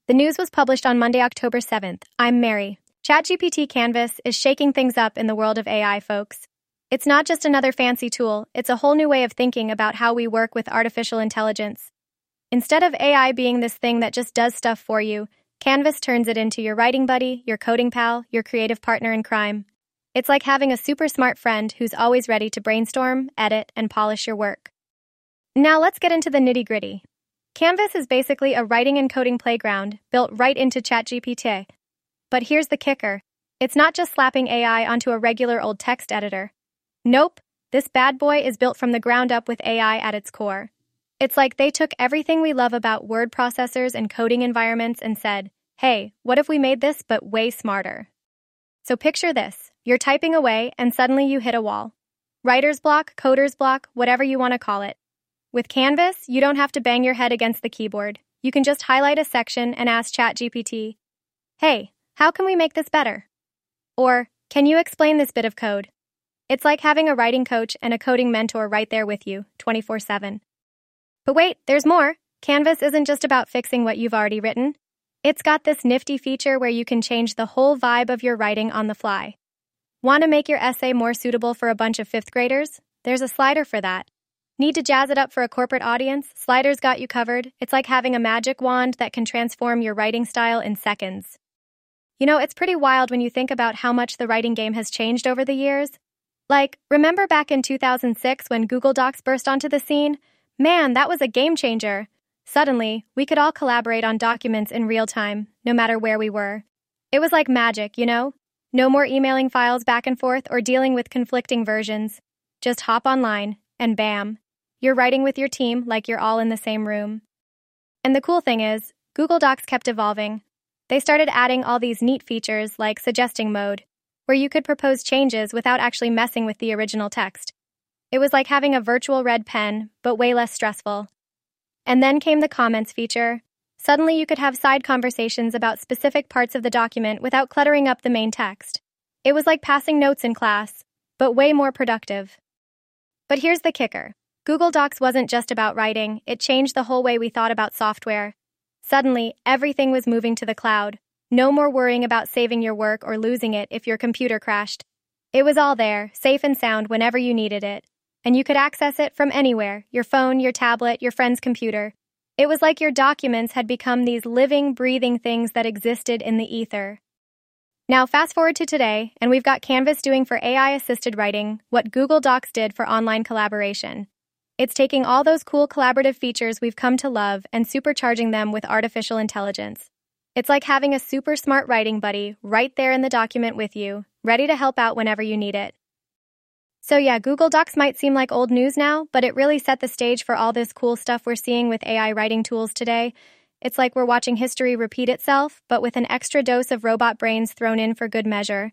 The news was published on Monday, October 7th. I'm Mary. ChatGPT Canvas is shaking things up in the world of AI, folks. It's not just another fancy tool, it's a whole new way of thinking about how we work with artificial intelligence. Instead of AI being this thing that just does stuff for you, Canvas turns it into your writing buddy, your coding pal, your creative partner in crime. It's like having a super smart friend who's always ready to brainstorm, edit, and polish your work. Now let's get into the nitty-gritty. Canvas is basically a writing and coding playground built right into ChatGPT. But here's the kicker. It's not just slapping AI onto a regular old text editor. Nope, this bad boy is built from the ground up with AI at its core. It's like they took everything we love about word processors and coding environments and said, hey, what if we made this but way smarter? So picture this. You're typing away and suddenly you hit a wall. Writer's block, coder's block, whatever you want to call it. With Canvas, you don't have to bang your head against the keyboard. You can just highlight a section and ask ChatGPT, hey, how can we make this better? Or, can you explain this bit of code? It's like having a writing coach and a coding mentor right there with you, 24/7. But wait, there's more. Canvas isn't just about fixing what you've already written. It's got this nifty feature where you can change the whole vibe of your writing on the fly. Want to make your essay more suitable for a bunch of fifth graders? There's a slider for that. Need to jazz it up for a corporate audience? Slider's got you covered. It's like having a magic wand that can transform your writing style in seconds. You know, it's pretty wild when you think about how much the writing game has changed over the years. Like, remember back in 2006 when Google Docs burst onto the scene? Man, that was a game changer. Suddenly, we could all collaborate on documents in real time, no matter where we were. It was like magic, you know? No more emailing files back and forth or dealing with conflicting versions. Just hop online, and bam. You're writing with your team like you're all in the same room. And the cool thing is, Google Docs kept evolving. They started adding all these neat features like suggesting mode, where you could propose changes without actually messing with the original text. It was like having a virtual red pen, but way less stressful. And then came the comments feature. Suddenly you could have side conversations about specific parts of the document without cluttering up the main text. It was like passing notes in class, but way more productive. But here's the kicker. Google Docs wasn't just about writing, it changed the whole way we thought about software. Suddenly, everything was moving to the cloud. No more worrying about saving your work or losing it if your computer crashed. It was all there, safe and sound whenever you needed it. And you could access it from anywhere, your phone, your tablet, your friend's computer. It was like your documents had become these living, breathing things that existed in the ether. Now fast forward to today, and we've got Canvas doing for AI-assisted writing what Google Docs did for online collaboration. It's taking all those cool collaborative features we've come to love and supercharging them with artificial intelligence. It's like having a super smart writing buddy right there in the document with you, ready to help out whenever you need it. So yeah, Google Docs might seem like old news now, but it really set the stage for all this cool stuff we're seeing with AI writing tools today. It's like we're watching history repeat itself, but with an extra dose of robot brains thrown in for good measure.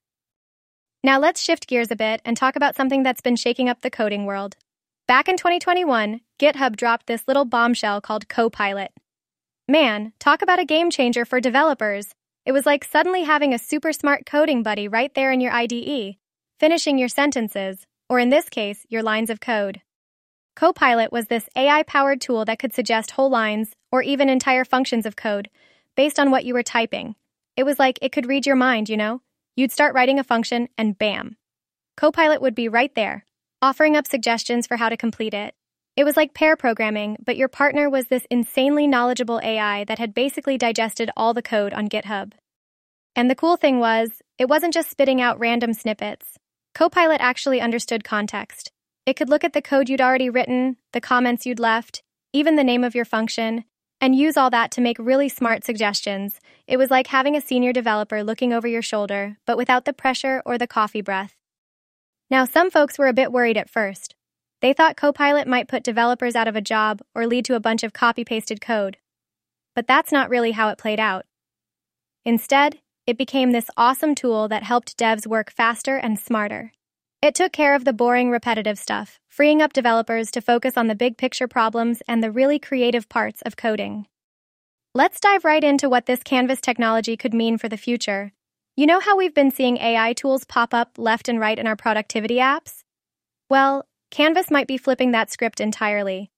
Now let's shift gears a bit and talk about something that's been shaking up the coding world. Back in 2021, GitHub dropped this little bombshell called Copilot. Man, talk about a game changer for developers. It was like suddenly having a super smart coding buddy right there in your IDE, finishing your sentences, or in this case, your lines of code. Copilot was this AI-powered tool that could suggest whole lines, or even entire functions of code, based on what you were typing. It was like it could read your mind, you know? You'd start writing a function, and bam. Copilot would be right there, offering up suggestions for how to complete it. It was like pair programming, but your partner was this insanely knowledgeable AI that had basically digested all the code on GitHub. And the cool thing was, it wasn't just spitting out random snippets. Copilot actually understood context. It could look at the code you'd already written, the comments you'd left, even the name of your function, and use all that to make really smart suggestions. It was like having a senior developer looking over your shoulder, but without the pressure or the coffee breath. Now, some folks were a bit worried at first. They thought Copilot might put developers out of a job or lead to a bunch of copy-pasted code. But that's not really how it played out. Instead, it became this awesome tool that helped devs work faster and smarter. It took care of the boring, repetitive stuff, freeing up developers to focus on the big-picture problems and the really creative parts of coding. Let's dive right into what this Canvas technology could mean for the future. You know how we've been seeing AI tools pop up left and right in our productivity apps? Well, Canvas might be flipping that script entirely.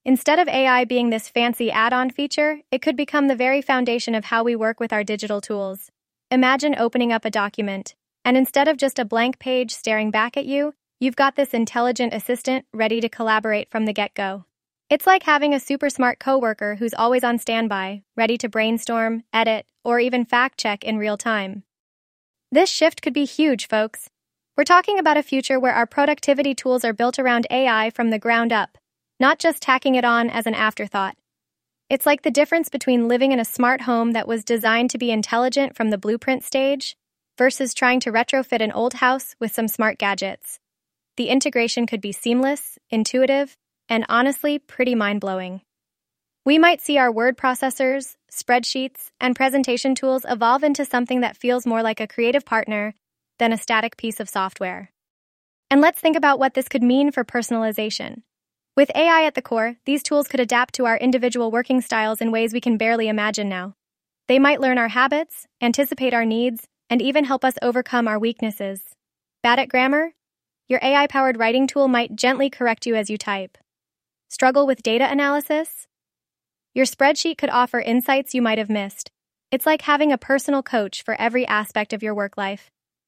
Instead of AI being this fancy add-on feature, it could become the very foundation of how we work with our digital tools. Imagine opening up a document, and instead of just a blank page staring back at you, you've got this intelligent assistant ready to collaborate from the get-go. It's like having a super smart coworker who's always on standby, ready to brainstorm, edit, or even fact-check in real time. This shift could be huge, folks. We're talking about a future where our productivity tools are built around AI from the ground up, not just tacking it on as an afterthought. It's like the difference between living in a smart home that was designed to be intelligent from the blueprint stage versus trying to retrofit an old house with some smart gadgets. The integration could be seamless, intuitive, and honestly pretty mind-blowing. We might see our word processors, spreadsheets, and presentation tools evolve into something that feels more like a creative partner than a static piece of software. And let's think about what this could mean for personalization. With AI at the core, these tools could adapt to our individual working styles in ways we can barely imagine now. They might learn our habits, anticipate our needs, and even help us overcome our weaknesses. Bad at grammar? Your AI-powered writing tool might gently correct you as you type. Struggle with data analysis? Your spreadsheet could offer insights you might have missed. It's like having a personal coach for every aspect of your work life.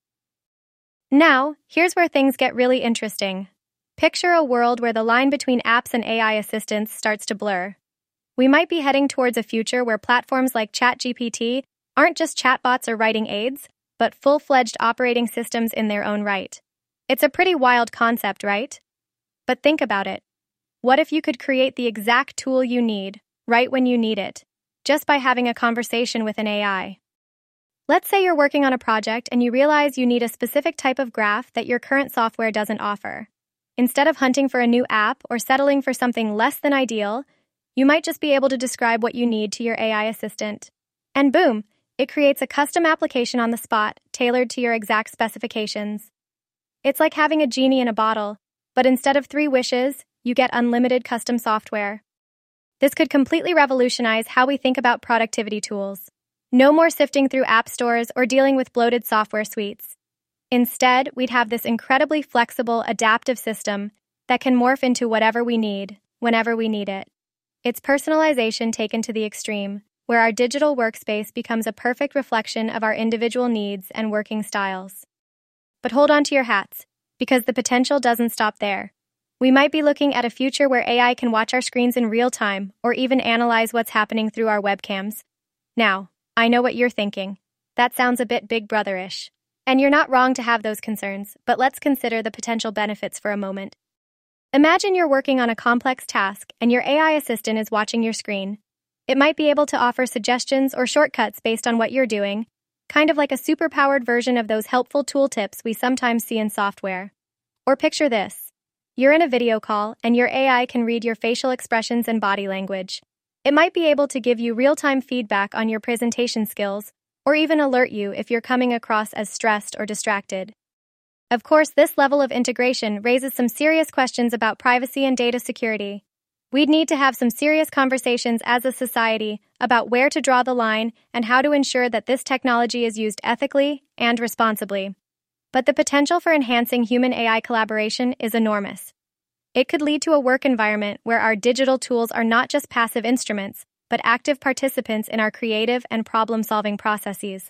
Now, here's where things get really interesting. Picture a world where the line between apps and AI assistants starts to blur. We might be heading towards a future where platforms like ChatGPT aren't just chatbots or writing aids, but full-fledged operating systems in their own right. It's a pretty wild concept, right? But think about it. What if you could create the exact tool you need, right when you need it, just by having a conversation with an AI? Let's say you're working on a project and you realize you need a specific type of graph that your current software doesn't offer. Instead of hunting for a new app or settling for something less than ideal, you might just be able to describe what you need to your AI assistant. And boom, it creates a custom application on the spot, tailored to your exact specifications. It's like having a genie in a bottle, but instead of 3 wishes, you get unlimited custom software. This could completely revolutionize how we think about productivity tools. No more sifting through app stores or dealing with bloated software suites. Instead, we'd have this incredibly flexible, adaptive system that can morph into whatever we need, whenever we need it. It's personalization taken to the extreme, where our digital workspace becomes a perfect reflection of our individual needs and working styles. But hold on to your hats, because the potential doesn't stop there. We might be looking at a future where AI can watch our screens in real time or even analyze what's happening through our webcams. Now, I know what you're thinking. That sounds a bit Big Brother-ish. And you're not wrong to have those concerns, but let's consider the potential benefits for a moment. Imagine you're working on a complex task and your AI assistant is watching your screen. It might be able to offer suggestions or shortcuts based on what you're doing, kind of like a super-powered version of those helpful tooltips we sometimes see in software. Or picture this. You're in a video call and your AI can read your facial expressions and body language. It might be able to give you real-time feedback on your presentation skills, or even alert you if you're coming across as stressed or distracted. Of course, this level of integration raises some serious questions about privacy and data security. We'd need to have some serious conversations as a society about where to draw the line and how to ensure that this technology is used ethically and responsibly. But the potential for enhancing human-AI collaboration is enormous. It could lead to a work environment where our digital tools are not just passive instruments, but active participants in our creative and problem-solving processes.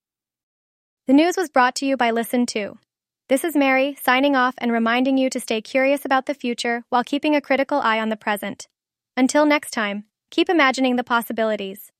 The news was brought to you by Listen2. This is Mary, signing off and reminding you to stay curious about the future while keeping a critical eye on the present. Until next time, keep imagining the possibilities.